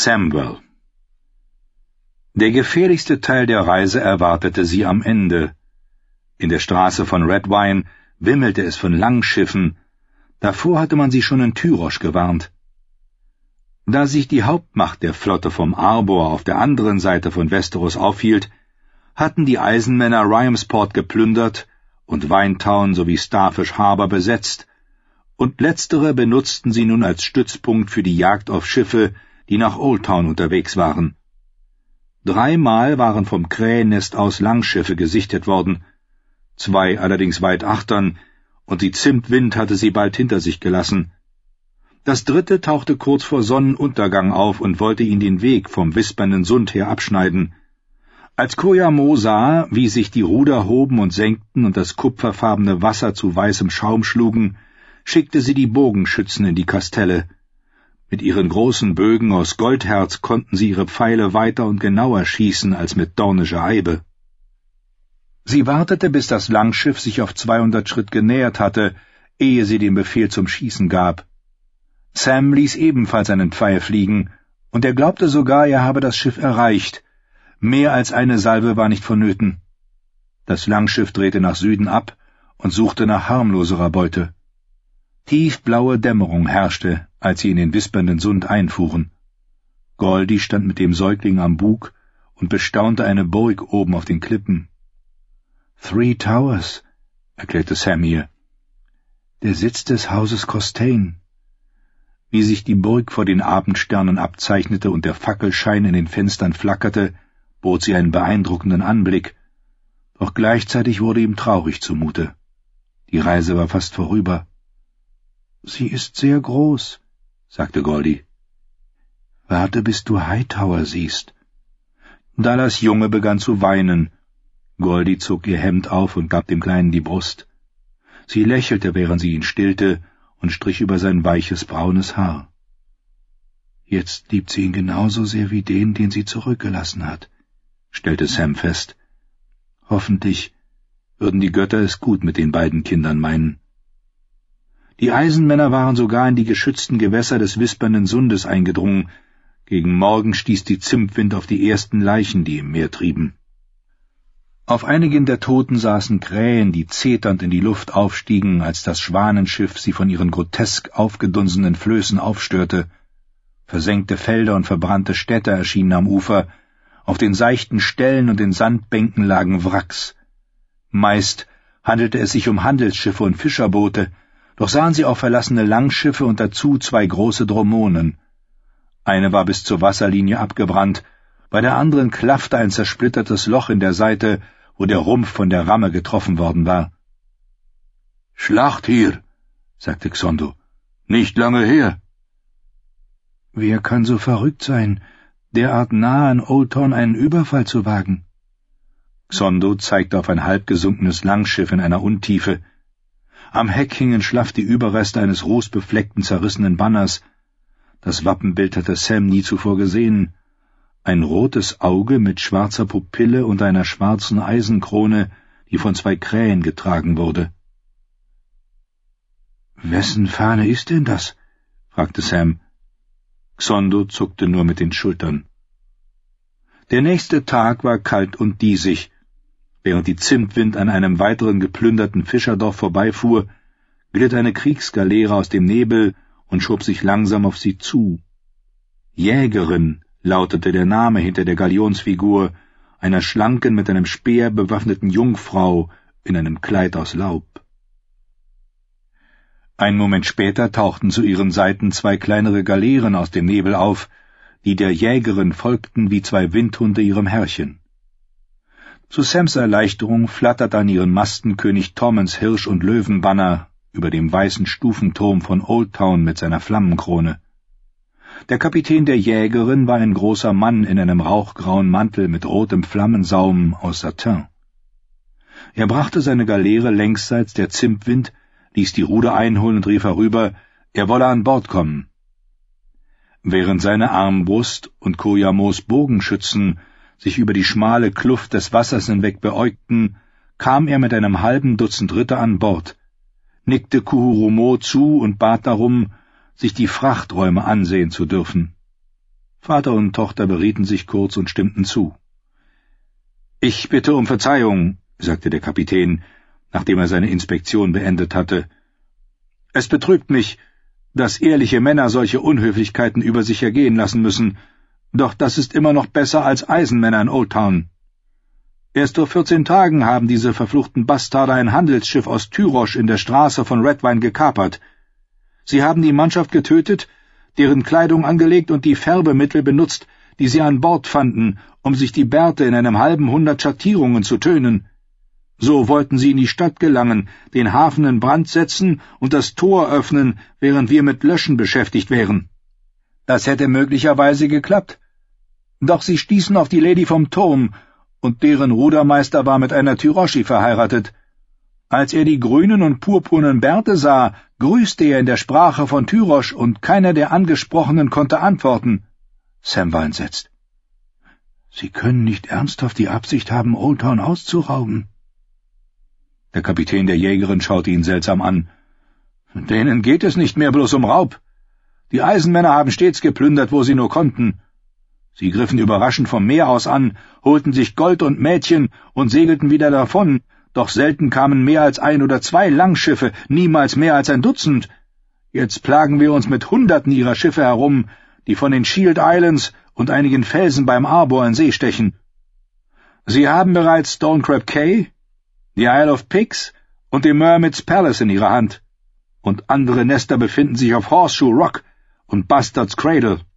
Samwell. Der gefährlichste Teil der Reise erwartete sie am Ende. In der Straße von Redwine wimmelte es von Langschiffen. Davor hatte man sie schon in Tyrosch gewarnt. Da sich die Hauptmacht der Flotte vom Arbor auf der anderen Seite von Westeros aufhielt, hatten die Eisenmänner Ryamsport geplündert und Winetown sowie Starfish Harbor besetzt, und letztere benutzten sie nun als Stützpunkt für die Jagd auf Schiffe, die nach Oldtown unterwegs waren. 3-mal waren vom Krähennest aus Langschiffe gesichtet worden, 2 allerdings weit achtern, und die Zimtwind hatte sie bald hinter sich gelassen. Das 3. tauchte kurz vor Sonnenuntergang auf und wollte ihn den Weg vom wispernden Sund her abschneiden. Als Koyamo sah, wie sich die Ruder hoben und senkten und das kupferfarbene Wasser zu weißem Schaum schlugen, schickte sie die Bogenschützen in die Kastelle. Mit ihren großen Bögen aus Goldherz konnten sie ihre Pfeile weiter und genauer schießen als mit dornischer Eibe. Sie wartete, bis das Langschiff sich auf 200 Schritt genähert hatte, ehe sie den Befehl zum Schießen gab. Sam ließ ebenfalls einen Pfeil fliegen, und er glaubte sogar, er habe das Schiff erreicht. Mehr als eine Salve war nicht vonnöten. Das Langschiff drehte nach Süden ab und suchte nach harmloserer Beute. Tiefblaue Dämmerung herrschte, als sie in den wispernden Sund einfuhren. Goldie stand mit dem Säugling am Bug und bestaunte eine Burg oben auf den Klippen. 3 Towers, erklärte Sam ihr. Der Sitz des Hauses Costain. Wie sich die Burg vor den Abendsternen abzeichnete und der Fackelschein in den Fenstern flackerte, bot sie einen beeindruckenden Anblick, doch gleichzeitig wurde ihm traurig zumute. Die Reise war fast vorüber. »Sie ist sehr groß«, sagte Goldie. »Warte, bis du Hightower siehst.« Dallas Junge begann zu weinen. Goldie zog ihr Hemd auf und gab dem Kleinen die Brust. Sie lächelte, während sie ihn stillte, und strich über sein weiches, braunes Haar. »Jetzt liebt sie ihn genauso sehr wie den sie zurückgelassen hat«, stellte Sam fest. Hoffentlich würden die Götter es gut mit den beiden Kindern meinen. Die Eisenmänner waren sogar in die geschützten Gewässer des wispernden Sundes eingedrungen. Gegen Morgen stieß die Zimtwind auf die ersten Leichen, die im Meer trieben. Auf einigen der Toten saßen Krähen, die zeternd in die Luft aufstiegen, als das Schwanenschiff sie von ihren grotesk aufgedunsenen Flößen aufstörte. Versenkte Felder und verbrannte Städte erschienen am Ufer. Auf den seichten Ställen und den Sandbänken lagen Wracks. Meist handelte es sich um Handelsschiffe und Fischerboote, doch sahen sie auch verlassene Langschiffe und dazu 2 große Dromonen. Eine war bis zur Wasserlinie abgebrannt, bei der anderen klaffte ein zersplittertes Loch in der Seite, wo der Rumpf von der Ramme getroffen worden war. »Schlacht hier«, sagte Xondo. »Nicht lange her.« »Wer kann so verrückt sein, derart nahe an Oldtown einen Überfall zu wagen?« Xondo zeigte auf ein halbgesunkenes Langschiff in einer Untiefe. Am Heck hingen schlaff die Überreste eines rußbefleckten, zerrissenen Banners. Das Wappenbild hatte Sam nie zuvor gesehen. Ein rotes Auge mit schwarzer Pupille und einer schwarzen Eisenkrone, die von 2 Krähen getragen wurde. »Wessen Fahne ist denn das?« fragte Sam. Xondo zuckte nur mit den Schultern. Der nächste Tag war kalt und diesig. Während die Zimtwind an einem weiteren geplünderten Fischerdorf vorbeifuhr, glitt eine Kriegsgaleere aus dem Nebel und schob sich langsam auf sie zu. Jägerin lautete der Name hinter der Galionsfigur, einer schlanken, mit einem Speer bewaffneten Jungfrau in einem Kleid aus Laub. Einen Moment später tauchten zu ihren Seiten 2 kleinere Galeeren aus dem Nebel auf, die der Jägerin folgten wie 2 Windhunde ihrem Herrchen. Zu Sams Erleichterung flatterte an ihren Masten König Torments Hirsch- und Löwenbanner über dem weißen Stufenturm von Oldtown mit seiner Flammenkrone. Der Kapitän der Jägerin war ein großer Mann in einem rauchgrauen Mantel mit rotem Flammensaum aus Satin. Er brachte seine Galeere längsseits der Zimtwind, ließ die Ruder einholen und rief herüber, er wolle an Bord kommen. Während seine Armbrust und Koyamos Bogenschützen sich über die schmale Kluft des Wassers hinweg beäugten, kam er mit einem halben Dutzend Ritter an Bord, nickte Kuhurumo zu und bat darum, sich die Frachträume ansehen zu dürfen. Vater und Tochter berieten sich kurz und stimmten zu. »Ich bitte um Verzeihung«, sagte der Kapitän, nachdem er seine Inspektion beendet hatte. »Es betrübt mich, dass ehrliche Männer solche Unhöflichkeiten über sich ergehen lassen müssen, doch das ist immer noch besser als Eisenmänner in Old Town. Erst vor 14 Tagen haben diese verfluchten Bastarde ein Handelsschiff aus Tyrosch in der Straße von Redwine gekapert. Sie haben die Mannschaft getötet, deren Kleidung angelegt und die Färbemittel benutzt, die sie an Bord fanden, um sich die Bärte in einem halben Hundert Schattierungen zu tönen. So wollten sie in die Stadt gelangen, den Hafen in Brand setzen und das Tor öffnen, während wir mit Löschen beschäftigt wären. Das hätte möglicherweise geklappt. Doch sie stießen auf die Lady vom Turm, und deren Rudermeister war mit einer Tyroschi verheiratet. Als er die grünen und purpurnen Bärte sah, grüßte er in der Sprache von Tyrosch, und keiner der Angesprochenen konnte antworten. Sam war entsetzt. »Sie können nicht ernsthaft die Absicht haben, Old Town auszurauben?« Der Kapitän der Jägerin schaute ihn seltsam an. »Denen geht es nicht mehr bloß um Raub. Die Eisenmänner haben stets geplündert, wo sie nur konnten. Sie griffen überraschend vom Meer aus an, holten sich Gold und Mädchen und segelten wieder davon, doch selten kamen mehr als 1 oder 2 Langschiffe, niemals mehr als ein Dutzend. Jetzt plagen wir uns mit Hunderten ihrer Schiffe herum, die von den Shield Islands und einigen Felsen beim Arbor in See stechen. Sie haben bereits Stonecrab Cay, die Isle of Pigs und den Mermaid's Palace in ihrer Hand, und andere Nester befinden sich auf Horseshoe Rock und Bastard's Cradle.«